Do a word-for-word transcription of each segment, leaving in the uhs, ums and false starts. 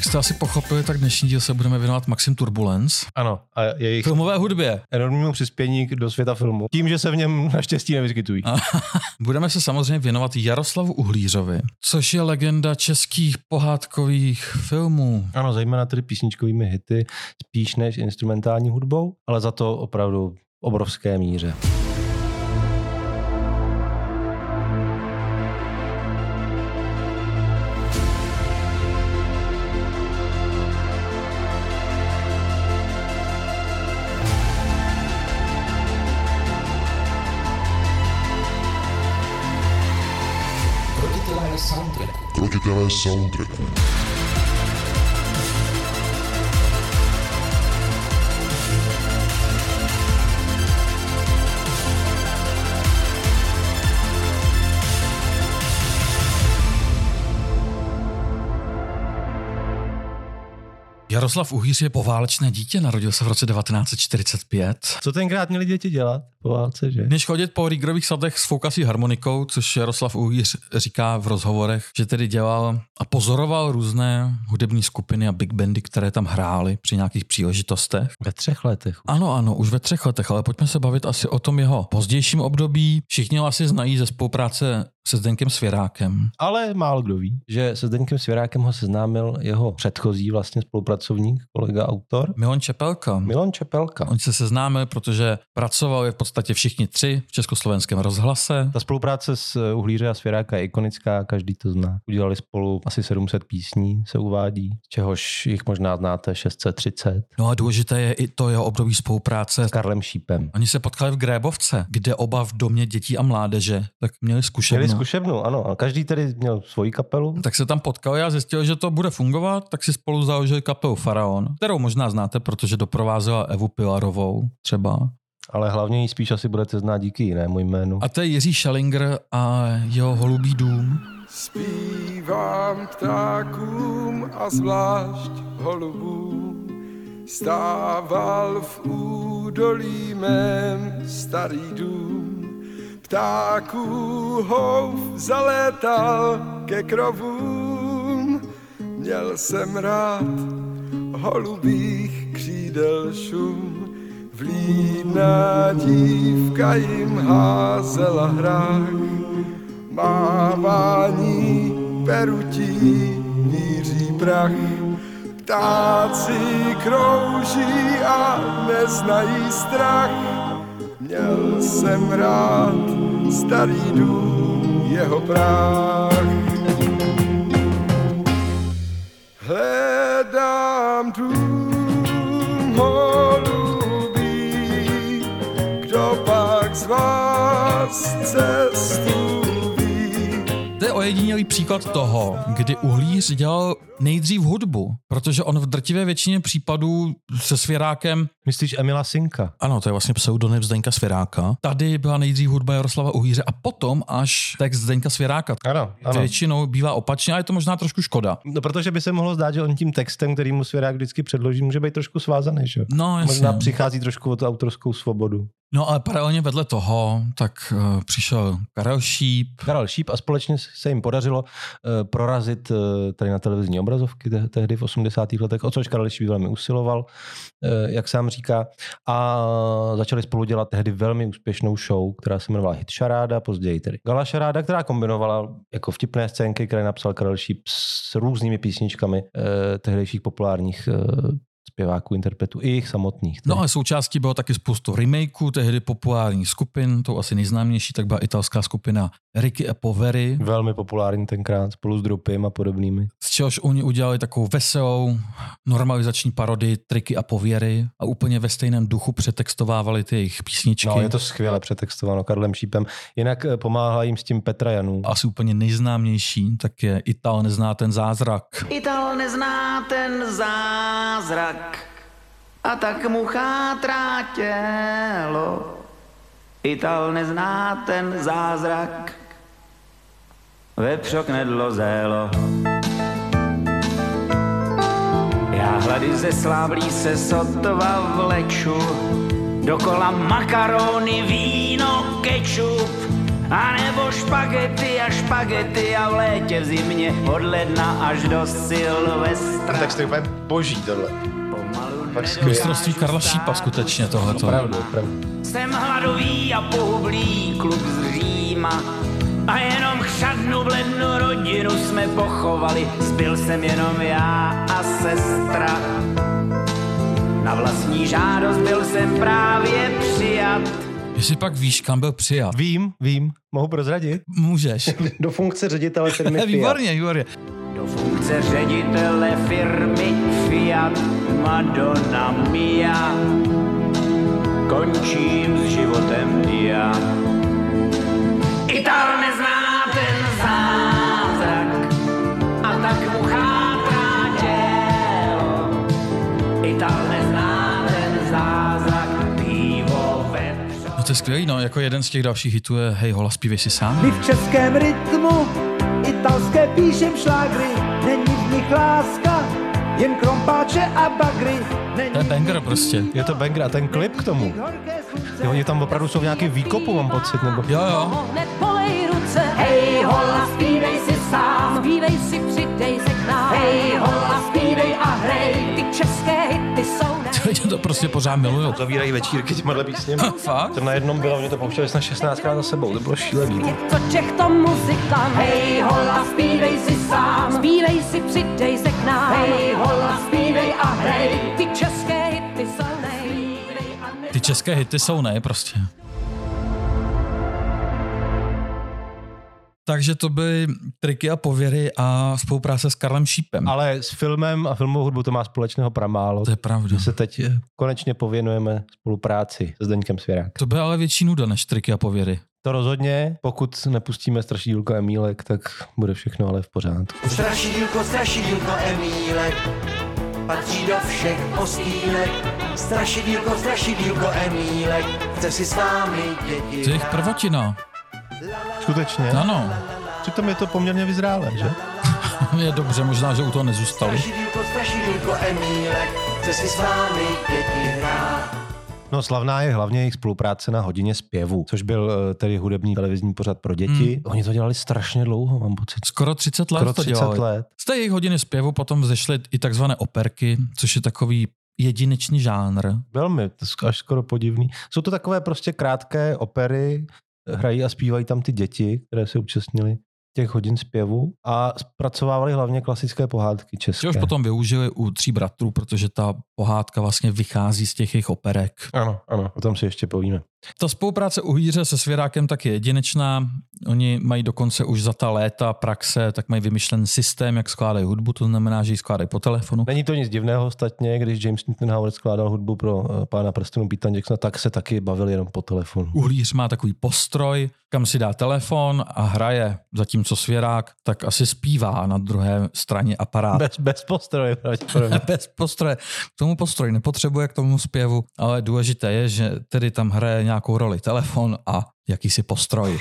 Jak jste asi pochopili, tak dnešní díl se budeme věnovat Maxim Turbulence. Ano, a jejich filmové hudbě. Enormnímu přispění do světa filmu. Tím, že se v něm naštěstí nevyskytují. Budeme se samozřejmě věnovat Jaroslavu Uhlířovi, což je legenda českých pohádkových filmů. Ano, zejména tedy písničkovými hity, spíš než instrumentální hudbou, ale za to opravdu v obrovské míře. Krotitelé soundtracku. Jaroslav Uhlíř je poválečné dítě, narodil se v roce devatenáct set čtyřicet pět. Co tenkrát měli děti dělat po válce, že? Než chodit po Riegerových sadech s foukací harmonikou, což Jaroslav Uhlíř říká v rozhovorech, že tedy dělal a pozoroval různé hudební skupiny a big bandy, které tam hrály při nějakých příležitostech. Ve třech letech. Ano, ano, už ve třech letech, ale pojďme se bavit asi o tom jeho pozdějším období. Všichni asi znají ze spolupráce se Zdeňkem Svěrákem. Ale málo kdo ví, že se Zdeňkem Svěrákem ho seznámil jeho předchozí vlastně spolupracovník, kolega, autor. Milan Čepelka. Milan Čepelka. Oni se seznámili, protože pracovali v podstatě všichni tři v Československém rozhlase. Ta spolupráce s Uhlíře a Svěráka je ikonická, každý to zná. Udělali spolu asi sedm set písní, se uvádí, z čehož jich možná znáte šest set třicet. No a důležité je i to jeho období spolupráce s Karlem Šípem. Oni se potkali v Grébovce, kde oba v domě dětí a mládeže, tak měli zkušebnu. Měli zkušebnu, ano. A každý tedy měl svoji kapelu. Tak se tam potkali a zjistili, že to bude fungovat, tak si spolu založili kapelu Faraon, kterou možná znáte, protože doprovázela Evu Pilarovou třeba. Ale hlavně ji spíš asi budete znát díky jinému jménu. A to je Jiří Schellinger a jeho Holubý dům. Zpívám ptákům a zvlášť holubům, stával v údolí mém starý dům. Ptáků houf zalétal ke krovům, měl jsem rád holubých křídel šum. Vlídná dívka jim házela hrách, mávání perutí míří prach. Ptáci krouží a neznají strach, měl jsem rád starý dům, jeho práh. Hledám dům holubý, kdo pak z vás cestu ví. To je ojedinělý příklad toho, kdy Uhlíř dělal nejdřív hudbu, protože on v drtivé většině případů se Svěrákem... Myslíš Emila Synka? Ano, to je vlastně pseudonym Zdeňka Svěráka. Tady byla nejdřív hudba Jaroslava Uhlíře a potom až text Zdeňka Svěráka. Ano, ano. Většinou bývá opačně a je to možná trošku škoda. No, protože by se mohlo zdát, že on tím textem, který mu Svěrák vždycky předloží, může být trošku svázaný, že? No, jasně. Možná přichází trošku o tu autorskou svobodu. No ale paralelně vedle toho, tak uh, přišel Karel Šíp. Karel Šíp a společně se jim podařilo uh, prorazit uh, tady na televizní obrazovky te- tehdy v osmdesátých letech, o což Karel Šíp velmi usiloval, uh, jak sám říká. A začali spolu dělat tehdy velmi úspěšnou show, která se jmenovala Hit Šaráda, později tedy Gala Šaráda, která kombinovala jako vtipné scénky, které napsal Karel Šíp s různými písničkami uh, tehdejších populárních uh, zpěváků, interpretů i jich samotných. Tedy. No ale součástí bylo taky spoustu remakeů, tehdy populárních skupin, to asi nejznámější, tak byla italská skupina Ricky a Poveri. Velmi populární tenkrát, spolu s Dropim a podobnými. Z čehož oni udělali takovou veselou normalizační parodii Triky a Pověry a úplně ve stejném duchu přetextovávali ty jejich písničky. No, je to skvěle přetextováno Karlem Šípem. Jinak pomáhá jim s tím Petra Janů. Asi úplně nejznámější, tak je Ital nezná ten zázrak. Ital nezná ten zázrak a tak mu chátrá tělo. Ital nezná ten zázrak, vepřok nedlo zélo. Já hlady ze sláblí se sotva vleču, dokola makarony, víno, kečup, a nebo špagety a špagety. špagety a v létě v zimě od ledna až do Silvestra. Tak jste úplně boží tohle. Mistrovství Karla Šípa skutečně tohleto. Opravdu, opravdu. Jsem hladový a pohublý kluk z Říma a jenom chřadnu v lednu rodinu jsme pochovali. Zbyl jsem jenom já a sestra. Na vlastní žádost byl jsem právě přijat. Jestli pak víš, kam byl přijat. Vím, vím. Mohu prozradit? Můžeš. Do funkce ředitele firmy Fiat. Výborně, výborně. Do funkce ředitele firmy Fiat Madonna Mia končím s životem já. Ital nezná ten zázrak a tak mu chátrá tělo. Ital nezná ten zázrak, pivo vepřo. No to je skvělý, no, jako jeden z těch dalších hitů je Hej hola, zpívej si sám. My v českém rytmu italské píšem šlágry, není v nich láska, jen krompáče a bagry. To je banger prostě. Je to banger a ten klip k tomu. Jo, oni tam opravdu jsou v nějaký výkopu, mám pocit, nebo... Jo, jo. Hned polej ruce, hej hola, zpívej si sám, zpívej si, přidej se k nám, hej hola, zpívej a hrej, ty české hity jsou ne. Lidi to prostě pořád milujou. Zavírají večírky těmhle písněmi. Fakt? To na jednom bylo, mě to pouštěli snad šestnáctkrát za sebou, to bylo šílený. Je to Čechto muzikant, hej hola, zpívej si sám, zpívej si, přidej se k nám, hej hola, zpívej a hrej, ty české hity jsou ne. Ty české hity jsou ne, prostě. Takže to byly triky a pověry a spolupráce s Karlem Šípem. Ale s filmem a filmovou hudbou to má společného pramálo. To je pravda. My se teď konečně pověnujeme spolupráci s Zdeňkem Svěrákem. To byla ale větší nuda než triky a pověry. To rozhodně, pokud nepustíme Strašidílko Emílek, tak bude všechno ale v pořádku. Strašidílko, strašidílko Emílek patří do všech postýlek. Strašidílko, strašidílko Emílek chce si s vámi děti. To je jejich prvotina. Skutečně? Ano. Přitom je to poměrně vyzrálé, že? Je dobře, možná, že u toho nezůstali. Strašidílko, strašidílko Emílek chce si s vámi děti hrát. No slavná je hlavně jejich spolupráce na Hodině zpěvu, což byl uh, tedy hudební televizní pořad pro děti. Hmm. Oni to dělali strašně dlouho, mám pocit. Skoro třicet let Skoro to třicet dělali. let. Z té jejich Hodiny zpěvu potom vzešly i takzvané operky, což je takový jedinečný žánr. Velmi, to je až skoro podivný. Jsou to takové prostě krátké opery, hrají a zpívají tam ty děti, které se účastnily těch hodin zpěvu a zpracovávali hlavně klasické pohádky české. Což potom využili u Tří bratrů, protože ta pohádka vlastně vychází z těch jejich operek. Ano, ano, o tom si ještě povíme. Ta spolupráce u Jíře se Svěrákem tak je jedinečná. Oni mají dokonce už za ta léta praxe, tak mají vymyšlen systém, jak skládají hudbu, to znamená, že ji skládají po telefonu. Není to nic divného ostatně, když James Newton Howard skládal hudbu pro uh, Pána prstenů Peter Jacksona, tak se taky bavil jenom po telefonu. Uhlíř má takový postroj, kam si dá telefon a hraje, zatímco Svěrák tak asi zpívá na druhé straně aparát. Bez, bez postroje. pravděpodobně. Bez postroje. K tomu postroj nepotřebuje, k tomu zpěvu, ale důležité je, že tedy tam hraje nějakou roli telefon a jakýsi postroj.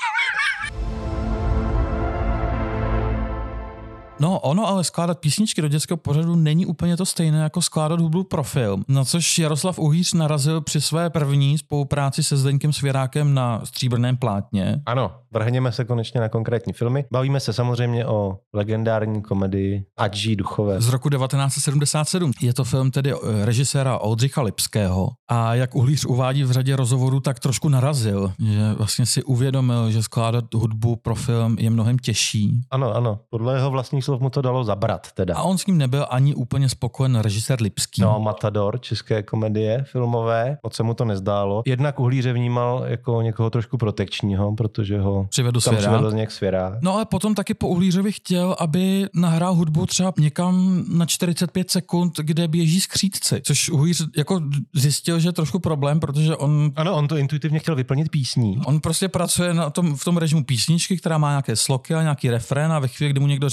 No, ono ale skládat písničky do dětského pořadu není úplně to stejné jako skládat hudbu pro film, na což Jaroslav Uhlíř narazil při své první spolupráci se Zdeňkem Svěrákem na Stříbrném plátně. Ano, vrhněme se konečně na konkrétní filmy. Bavíme se samozřejmě o legendární komedii Adží duchové. Z roku devatenáct set sedmdesát sedm. Je to film tedy režiséra Oldřicha Lipského a jak Uhlíř uvádí v řadě rozhovorů, tak trošku narazil, že vlastně si uvědomil, že skládat hudbu pro film je mnohem těžší. Ano, ano, podle jeho vlastních slov mu to dalo zabrat teda. A on s ním nebyl ani úplně spokojen režisér Lipský. No, Matador, české komedie filmové, moc se mu to nezdálo. Jednak Uhlíře vnímal jako někoho trošku protekčního, protože ho přivedl tam Svěrák. přivedl z něk Svěrák. No ale potom taky po Uhlířovi chtěl, aby nahrál hudbu třeba někam na čtyřicet pět sekund, kde běží skřítci, což Uhlíř jako zjistil, že je trošku problém, protože on... Ano, on to intuitivně chtěl vyplnit písní. On prostě pracuje na tom, v tom režimu písničky, která má nějaké sloky a nějaký refrén a ve chvíli, kdy mu někdo řekne, ano.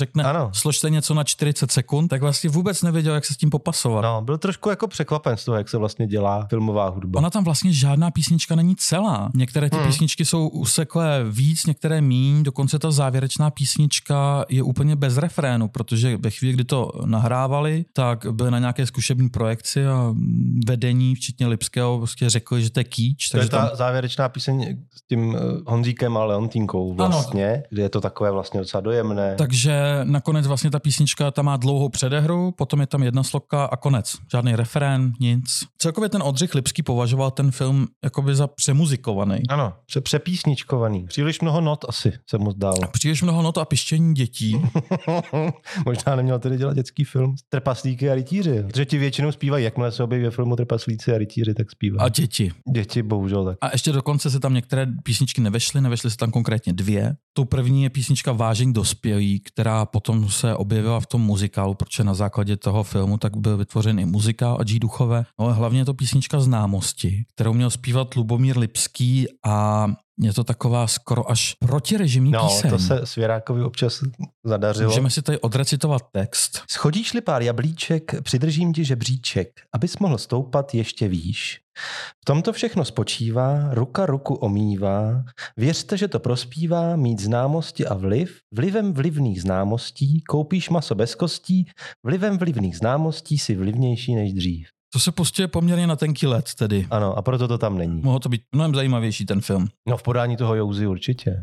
Ano. složte něco na čtyřicet sekund, tak vlastně vůbec nevěděl, jak se s tím popasovat. No, byl trošku jako překvapen z toho, jak se vlastně dělá filmová hudba. Ona tam vlastně žádná písnička není celá. Některé ty hmm. písničky jsou useklé víc, některé míň, dokonce ta závěrečná písnička je úplně bez refrénu, protože ve chvíli, kdy to nahrávali, tak byly na nějaké zkušební projekci a vedení, včetně Lipského, prostě řekli, že to je kýč. To je ta tam... závěrečná píseň s tím Honzíkem a vlastně, ano. Kde je to takové vlastně docela dojemné. Takže nakonec vlastně ta písnička tam má dlouhou předehru, potom je tam jedna sloka a konec. Žádný refrén, nic. Celkově ten Oldřich Lipský považoval ten film jakoby za přemuzikovaný. Ano, pře- přepísničkovaný. Příliš mnoho not asi se mu zdálo. Příliš mnoho not a pištění dětí. Možná neměl tedy dělat dětský film. Trpaslíky a rytíři. Protože ti většinou zpívají, jakmile se objeví ve filmu Trpaslíci a rytíři, tak zpívají. A děti. Děti, bohužel tak. A ještě dokonce se tam některé písničky nevešly, nevešly se tam konkrétně dvě. Tou první je písnička Vážení dospělí, která potom se objevila v tom muzikálu, protože na základě toho filmu tak byl vytvořen i muzikál a G. Duchové. No, ale hlavně je to písnička Známosti, kterou měl zpívat Lubomír Lipský a je to taková skoro až protirežimní no, píseň. No, to se Svěrákovi občas zadařilo. Můžeme si tady odrecitovat text. Schodíš-li pár jablíček, přidržím ti žebříček, abys mohl stoupat ještě výš. V tomto všechno spočívá, ruka ruku omývá, věřte, že to prospívá, mít známosti a vliv, vlivem vlivných známostí, koupíš maso bez kostí, vlivem vlivných známostí si vlivnější než dřív. To se pustuje poměrně na tenký led tedy. Ano, a proto to tam není. Mohlo to být mnohem zajímavější ten film. No v podání toho Jouzy určitě.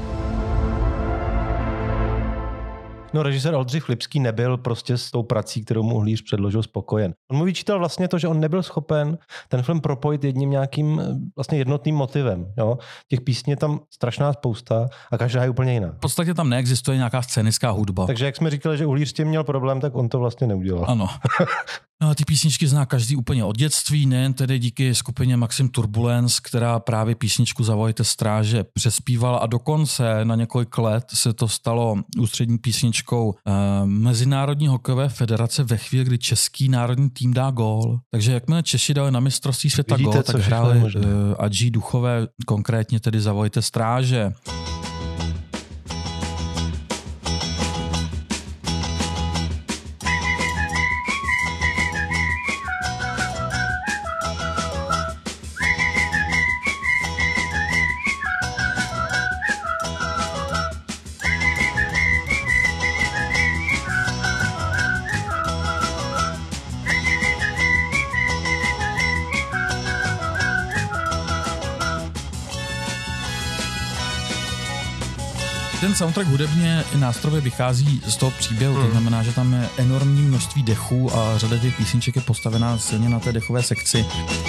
No, režisér Oldřich Lipský nebyl prostě s tou prací, kterou mu Uhlíř předložil, spokojen. On mu vyčítal vlastně to, že on nebyl schopen ten film propojit jedním nějakým vlastně jednotným motivem. Jo? Těch písní je tam strašná spousta a každá je úplně jiná. V podstatě tam neexistuje nějaká scénická hudba. Takže jak jsme říkali, že Uhlíř s tím měl problém, tak on to vlastně neudělal. Ano. No, ty písničky zná každý úplně od dětství, nejen tedy díky skupině Maxim Turbulence, která právě písničku Zavolejte stráže přespívala a dokonce na několik let se to stalo ústřední písničkou eh, Mezinárodní hokejové federace ve chvíli, kdy český národní tým dá gól. Takže jakmile Češi dali na mistrovství světa Vidíte, gól, tak hráli eh, a G. Duchové, konkrétně tedy Zavolejte stráže. Ten soundtrack hudebně i nástrojově vychází z toho příběhu, hmm. to znamená, že tam je enormní množství dechů a řada těch písniček je postavená silně na té dechové sekci.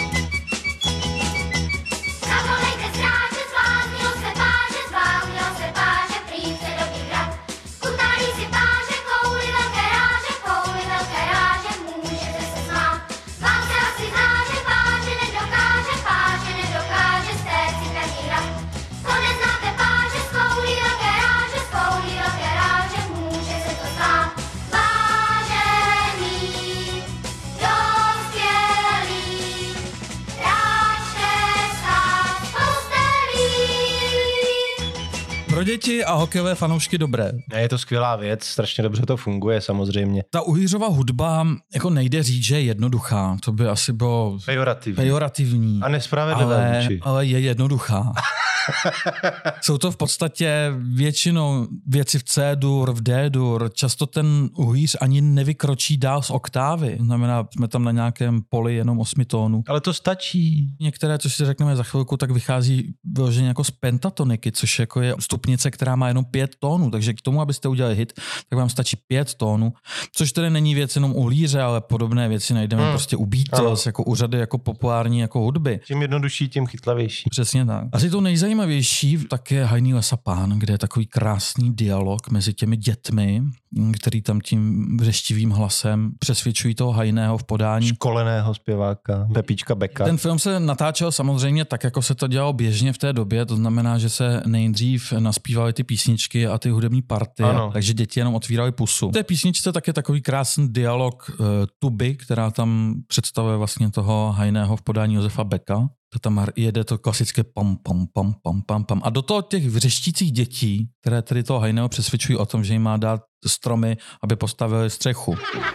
Pro děti a hokejové fanoušky dobré. Je to skvělá věc, strašně dobře to funguje samozřejmě. Ta Uhlířova hudba jako nejde říct, že je jednoduchá. To by asi bylo pejorativní, pejorativní a nespravedlivé ale, vůči. ale je jednoduchá. Jsou to v podstatě většinou věci v C-dur, v D-dur. Často ten Uhlíř ani nevykročí dál z oktávy. Znamená, jsme tam na nějakém poli jenom osmi tónů. Ale to stačí. Některé, co si řekneme za chvilku, tak vychází vyloženě jako z pentatoniky, což jako je stupnice, která má jenom pět tónů. Takže k tomu, abyste udělali hit, tak vám stačí pět tónů. Což tedy není věc jenom Uhlíře, ale podobné věci najdeme hmm. prostě u Beatles, jako u řady jako populární jako hudby. Tím jednodušší, tím chytlavější. Přesně tak. Asi to nejzajímavější tak je Hajný lesapán, kde je takový krásný dialog mezi těmi dětmi, který tam tím vřeštivým hlasem přesvědčují toho Hajného v podání. Školeného zpěváka, Pepíčka Beka. Ten film se natáčel samozřejmě tak, jako se to dělalo běžně v té době, to znamená, že se nejdřív naspíval zpívali ty písničky a ty hudební party, a, takže děti jenom otvírali pusu. V té písničce tak je takový krásný dialog uh, tuby, která tam představuje vlastně toho Heiného v podání Josefa Becka. To tam jede to klasické pam, pam, pam, pam, pam, pam. A do toho těch vřeštících dětí, které tedy toho Heiného přesvědčují o tom, že jim má dát stromy, aby postavili střechu.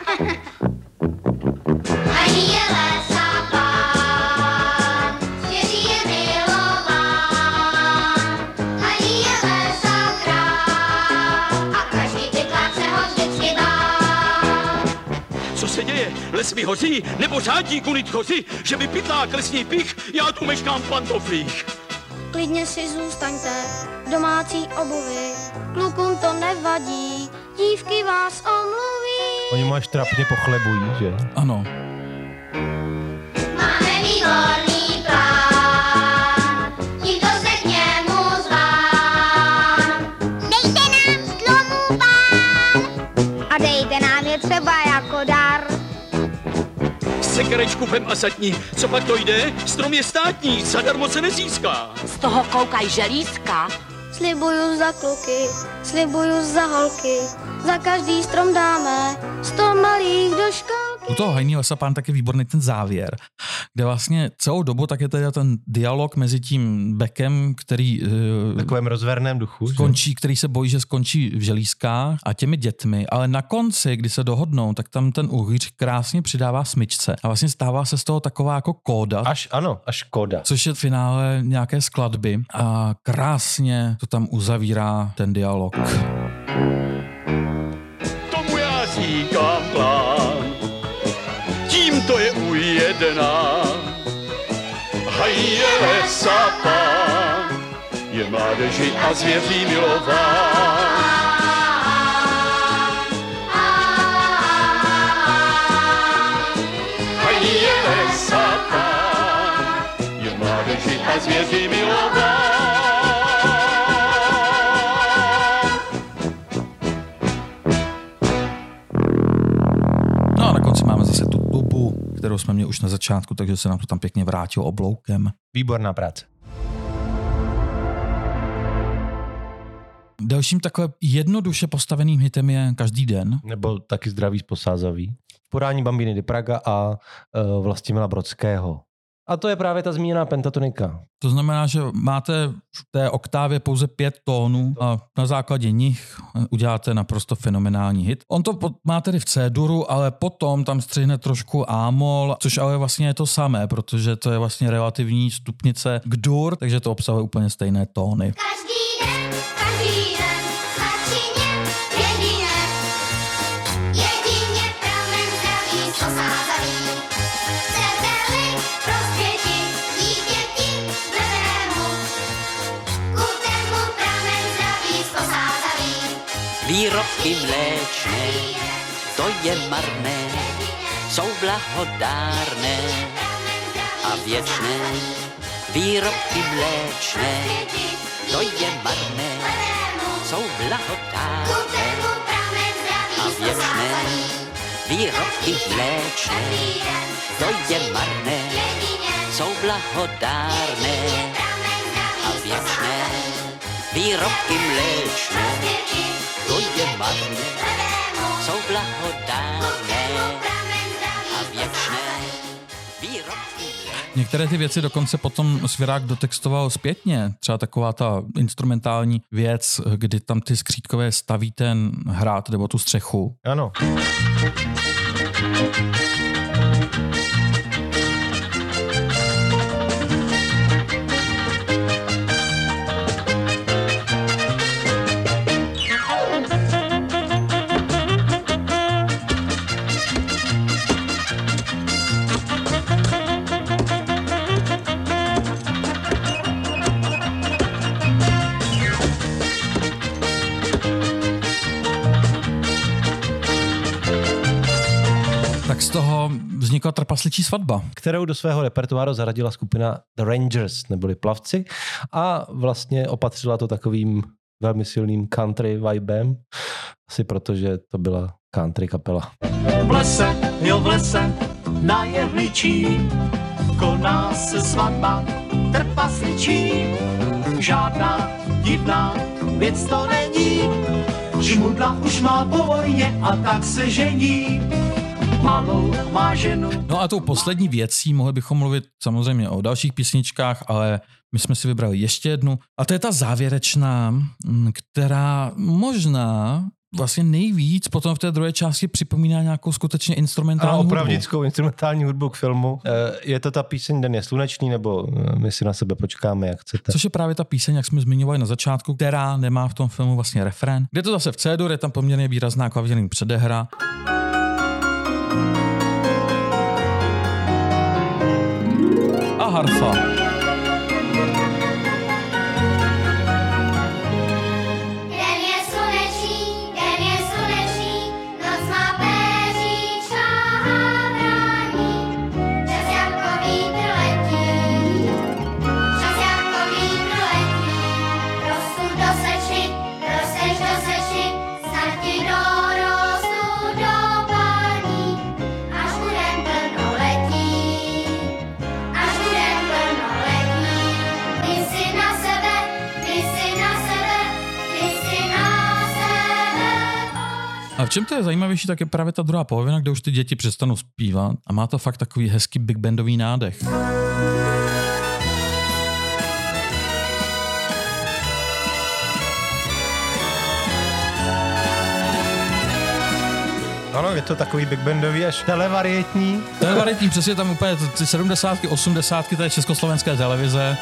Co se děje? Les mi hoří? Nebo řádí kunit choří? Že mi pytlák lesní pich? Já tu meškám v pantoflích. Klidně si zůstaňte v domácí obuvi. Klukům to nevadí, dívky vás omluví. Oni máš trapně pochlebují, že? Ano. Máme výborný plán, nikdo se k němu zván. Dejte nám stlomů pán a dejte nám je třeba jako dar. Sekerečku vem a satní, co pak to jde? Strom je státní, zadarmo se nezíská. Z toho koukaj želízka. Slibuju za kluky, slibuju za holky, za každý strom dáme sto malých do školky. U toho Hajný lesapán tak je výborný ten závěr, kde vlastně celou dobu tak je teda ten dialog mezi tím Beckem, který v takovém rozverném duchu, skončí, že? který se bojí, že skončí v želízkách a těmi dětmi, ale na konci, kdy se dohodnou, tak tam ten uhlíř krásně přidává smyčce a vlastně stává se z toho taková jako kóda. Až ano, až kóda. Což je v finále nějaké skladby a krásně to tam uzavírá ten dialog. Tomu já říkám plán, tím to je ujedená. Hajje lesapán, je mládeži a zvěří milován. Hajje lesapán, je mládeži a zvěří milován. No a na konci máme zase tu tubu, kterou jsme měli už na začátku, takže se nám to tam pěkně vrátilo obloukem. Výborná práce. Dalším takhle jednoduše postaveným hitem je Každý den. Nebo taky Zdraví z Posázaví. V podání Bambiny de Praga a uh, Vlastimila Brodského. A to je právě ta zmíněná pentatonika. To znamená, že máte v té oktávě pouze pět tónů a na základě nich uděláte naprosto fenomenální hit. On to má tedy v C-duru, ale potom tam střihne trošku A-mol, což ale vlastně je to samé, protože to je vlastně relativní stupnice k dur, takže to obsahuje úplně stejné tóny. Každý den, každý den, začíně jedině, jedině pramen zdraví posázaví. Chcete-li prospěti dítěti bledému, ku tému pramen zdraví posázaví. Výrobky mléčné, to je marné, jsou blahodárné a věčné. Výrobky mléčné, to je marné, jsou blahodárné a věčné. Výrobky mléčné, to je marné, jsou blahodárné a věčné. Výrobky mléčné, to je marné, jsou blahodárné a věčné. Výrobky mléčné. Některé ty věci dokonce potom Svěrák dotextoval zpětně. Třeba taková ta instrumentální věc, kdy tam ty skřítkové staví ten hrad nebo tu střechu. Ano. Z toho vznikla Trpasličí svatba, kterou do svého repertoáru zaradila skupina The Rangers, neboli Plavci, a vlastně opatřila to takovým velmi silným country vibem, asi protože to byla country kapela. V lese, jo v lese, na jehličí, koná se svatba Trpasličí, žádná divná věc to není. Šmudla už má po vojně a tak se žení. Malou má ženu. No a tou poslední věcí mohli bychom mluvit samozřejmě o dalších písničkách, ale my jsme si vybrali ještě jednu. A to je ta závěrečná, která možná vlastně nejvíc potom v té druhé části připomíná nějakou skutečně instrumentální hudbu. Opravdickou instrumentální hudbu k filmu. Je to ta píseň Den je slunečný, nebo my si na sebe počkáme, jak chcete? Což je právě ta píseň, jak jsme zmiňovali na začátku, která nemá v tom filmu vlastně refrén. Kde to zase v C-dur, je tam poměrně výrazná klavířní předehra. A harfa. A v čem to je zajímavější, tak je právě ta druhá polovina, kde už ty děti přestanou zpívat a má to fakt takový hezký big bandový nádech. Ano, je to takový big bandový až televarietní. Televarietní, přesně tam úplně ty sedmdesátky, osmdesátky, to je československé televize.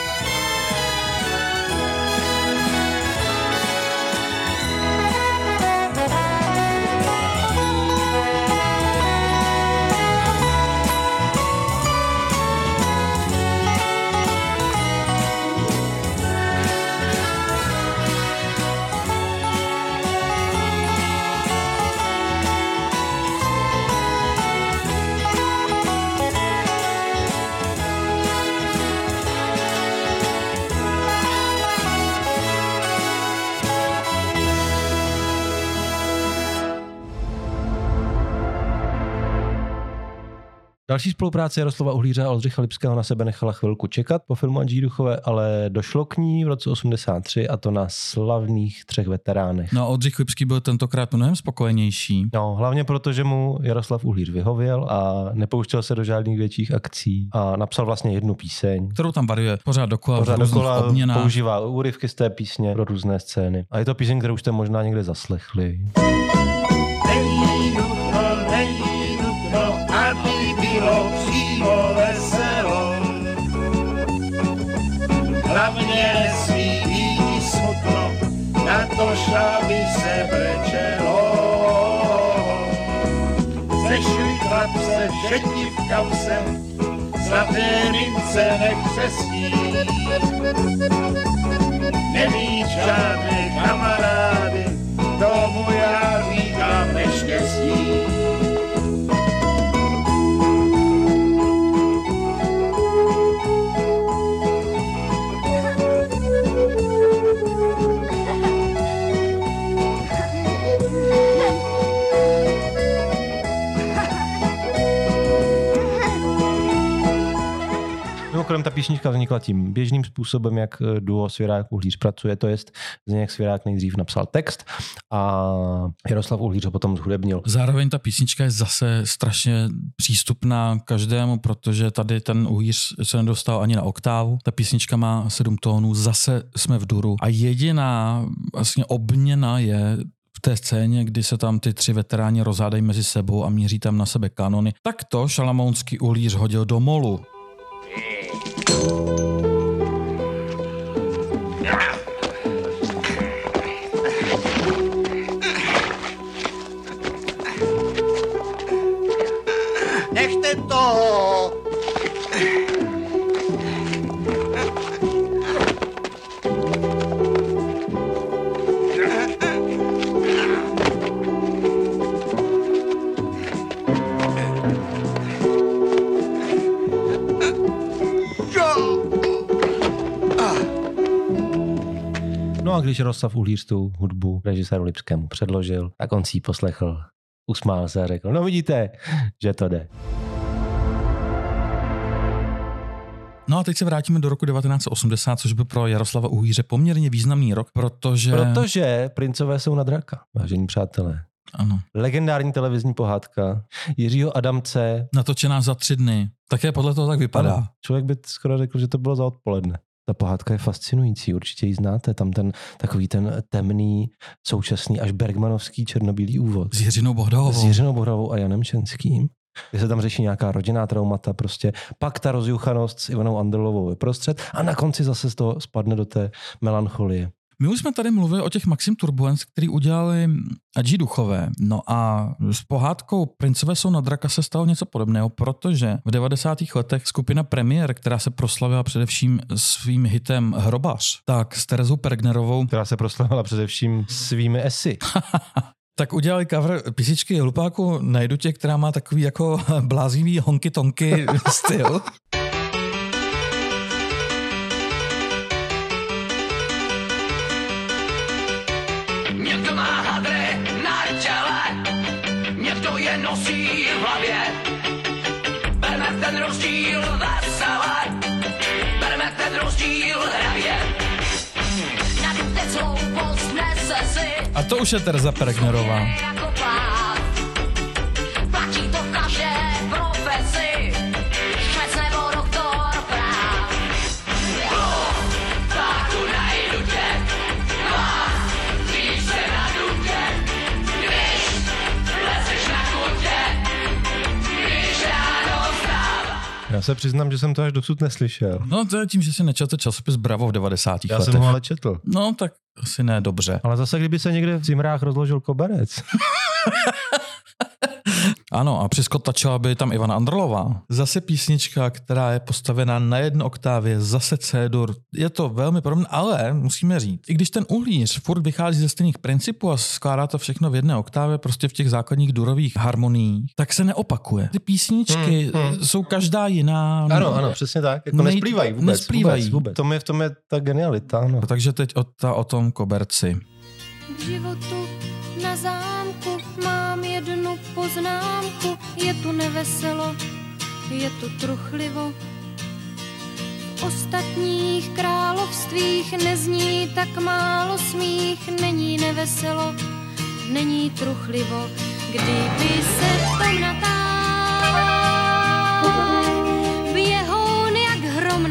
Další spolupráce Jaroslava Uhlíře a Oldřicha Lipského na sebe nechala chvilku čekat po filmu Andžeji Duchové, ale došlo k ní v roce osmdesát tři a to na slavných třech veteránech. No a Oldřich Lipský byl tentokrát mnohem spokojenější. No, hlavně proto, že mu Jaroslav Uhlíř vyhověl a nepouštěl se do žádných větších akcí a napsal vlastně jednu píseň, kterou tam variuje pořád dokola, pořád dokola obměnách. Používá úryvky z té písně pro různé scény. A je to píseň, kterou už jste možná někde zaslechli. Není nutno, není nutno, aby bylo přímo veselo. Hlavně nesmí být smutno, na to šáby se brečelo. Zešli chlapce, všetni v kapse, zlaté mince nekřesní. Nemít žádné kamarády, tomu já říkám neštěstí. Mimochodem, ta písnička vznikla tím běžným způsobem, jak duo Svěrák Uhlíř pracuje, to jest Zdeněk Svěrák nejdřív napsal text a Jaroslav Uhlíř ho potom zhudebnil. Zároveň ta písnička je zase strašně přístupná každému, protože tady ten Uhlíř se nedostal ani na oktávu. Ta písnička má sedm tónů, zase jsme v duru a jediná vlastně obměna je v té scéně, kdy se tam ty tři veteráni rozhádají mezi sebou a míří tam na sebe kanony. Tak to šalamounský Uhlíř hodil do molu. Nechte toho! No a když Jaroslav Uhlíř tu hudbu režiséru Lipskému předložil, tak on si ji poslechl, usmál se a řekl, no vidíte, že to jde. No a teď se vrátíme do roku devatenáct set osmdesát, což by pro Jaroslava Uhlíře poměrně významný rok, protože... Protože Princové jsou na draka, vážení přátelé. Ano. Legendární televizní pohádka Jiřího Adamce. Natočená za tři dny. Také podle toho tak vypadá. Ano. Člověk by skoro řekl, že to bylo za odpoledne. Ta pohádka je fascinující, určitě ji znáte. Tam ten takový ten temný, současný až bergmanovský černobílý úvod. S Jiřinou Bohdovou. S Jiřinou Bohdovou a Janem Čenským. Kde se tam řeší nějaká rodinná traumata, prostě pak ta rozjuchanost s Ivanou Andrlovou je prostřed a na konci zase z toho spadne do té melancholie. My už jsme tady mluvili o těch Maxim Turbulence, který udělali Adži Duchové. No a s pohádkou Princové jsou na draka se stalo něco podobného, protože v devadesátých letech skupina Premiér, která se proslavila především svým hitem Hrobař, tak s Terezou Pergnerovou, která se proslavila především svými esy. Tak udělali cover písničky Hlupáku najdu tě, která má takový jako blázivý honky-tonky styl. Někdo má hadry na těle, někdo je nosí v hlavě. Berme ten rozdíl vesele, berme ten rozdíl hravě. Nadulte sloupost nese si. A to už je Tereza Pergnerová. Platí to v každé profesi, šmec nebo doktor práv. Tak tu najdu tě, a víš se na dutě, když lezeš na kutě, když ráno vstává. Já se přiznám, že jsem to až dosud neslyšel. No to je tím, že si nečetl časopis Bravo v devadesátých Já letech. jsem ho ale četl. No tak asi ne dobře. Ale zase, kdyby se někde v Zimrách rozložil koberec. Ano, a přiskotačila by tam Ivana Andrlová. Zase písnička, která je postavená na jedné oktávě, zase C-dur. Je to velmi podobné, ale musíme říct, i když ten Uhlíř furt vychází ze stejných principů a skládá to všechno v jedné oktávě, prostě v těch základních durových harmoniích, tak se neopakuje. Ty písničky hmm, hmm. jsou každá jiná. Ano, ano, přesně tak. Jako Nej, nesplývají vůbec. Nesplývají. Vůbec, vůbec. To je v tom je ta genialita. Ano. Takže teď o, ta, o tom koberci. V životu na zámku mám jednu poznámku, je tu neveselo, je tu truchlivo. V ostatních královstvích nezní tak málo smích, není neveselo, není truchlivo. Kdyby se v tom natáhl, běhoun jak hrom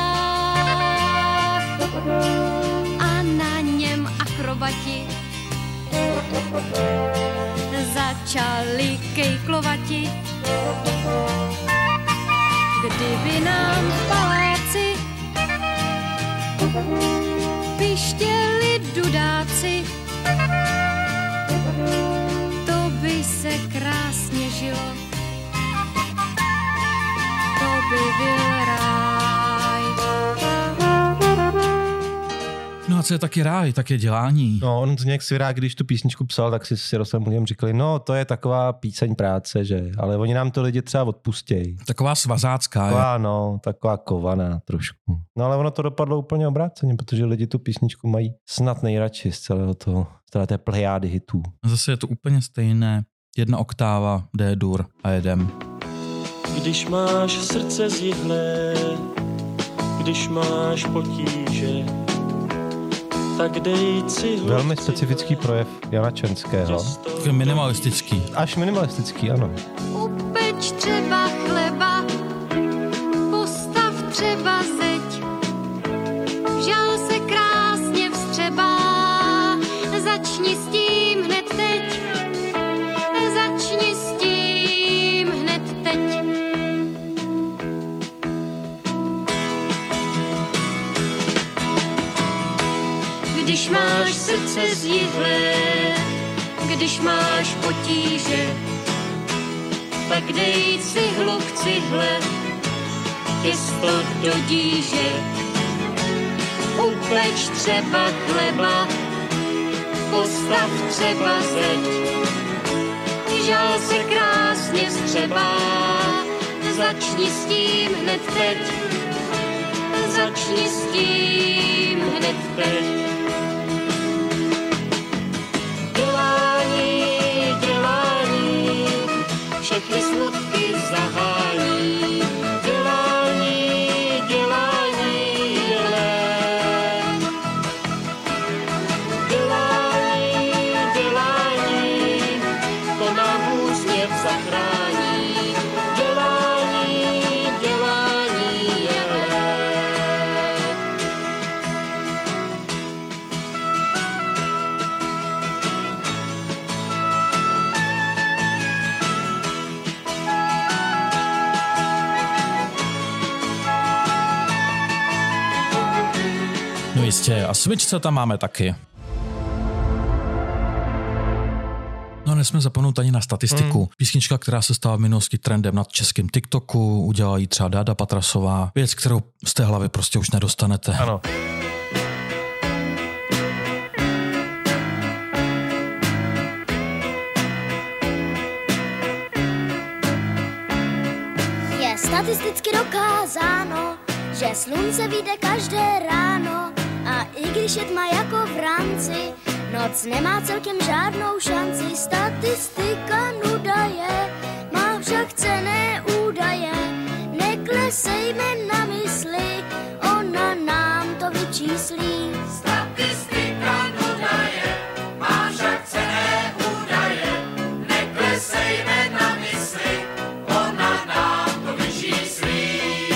natáhl a na něm akrobati začali kejklovati. Kdyby nám v paláci pištěli dudáci, to by se krásně žilo, to by byl ráj. No a co je taky ráj, tak je dělání. No, on nějak svěrák, když tu písničku psal, tak si s Jaroslavem Uhlířem říkali, no to je taková píseň práce, že? Ale oni nám to lidi třeba odpustějí. Taková svazácká. Taková, je. no, taková kovaná trošku. No ale ono to dopadlo úplně obráceně, protože lidi tu písničku mají snad nejradši z celého toho, z celé té plejády hitů. Zase je to úplně stejné. Jedna oktáva, D-dur a jedem. Když máš srdce zjihlé, když máš potíže, tak dej cihlu. Velmi specifický projev Jana Čenského. Takový minimalistický. Až minimalistický, ano. Upeč třeba chleba, postav třeba zeď, žal se krásně vstřebá, začni s tím hned teď, začni s tím hned teď. Když máš srdce zjihlé, když máš potíže, tak dej cihlu k cihle, těsto do díže. Upeč třeba chleba, postav třeba zeď, žal se krásně vstřebá, začni s tím hned teď, začni s tím hned teď. Všechny smutky zahání, dělání, dělání. Jistě, a smyčce tam máme taky. No nesmíme zapomenout ani na statistiku. Hmm. Písnička, která se stala v minulosti trendem na českém TikToku, udělala ji třeba Dáda Patrasová. Věc, kterou z té hlavy prostě už nedostanete. Ano. Je statisticky dokázáno, že slunce vyjde každé ráno a i když je tma jako v rámci, noc nemá celkem žádnou šanci. Statistika nuda je, má však cenné údaje. Neklesejme na mysli, ona nám to vyčíslí. Statistika nuda je, má však cenné údaje. Neklesejme na mysli, ona nám to vyčíslí.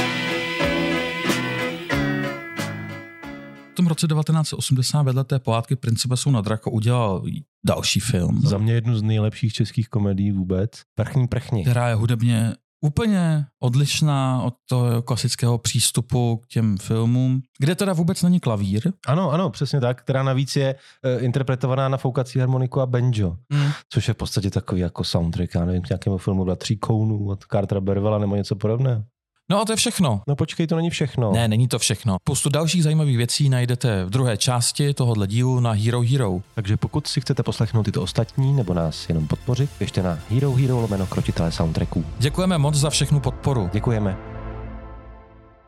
V tom roce devatenáct set osmdesát vedle té pohádky Principe jsou na Draco udělal další film. Za mě jednu z nejlepších českých komedií vůbec. Prchní prchni. Která je hudebně úplně odlišná od toho klasického přístupu k těm filmům, kde teda vůbec není klavír. Ano, ano, přesně tak, která navíc je uh, interpretovaná na foukací harmoniku a banjo, mm. což je v podstatě takový jako soundtrack, já nevím, k nějakému filmu byla Tří kounů od Cartera Bervela nebo něco podobného. No a to je všechno. No počkej, to není všechno. Ne, není to všechno. Spoustu dalších zajímavých věcí najdete v druhé části tohohle dílu na Hero Hero. Takže pokud si chcete poslechnout tyto ostatní nebo nás jenom podpořit, běžte na Hero Hero lomeno krotitelé soundtracků. Děkujeme moc za všechnu podporu. Děkujeme.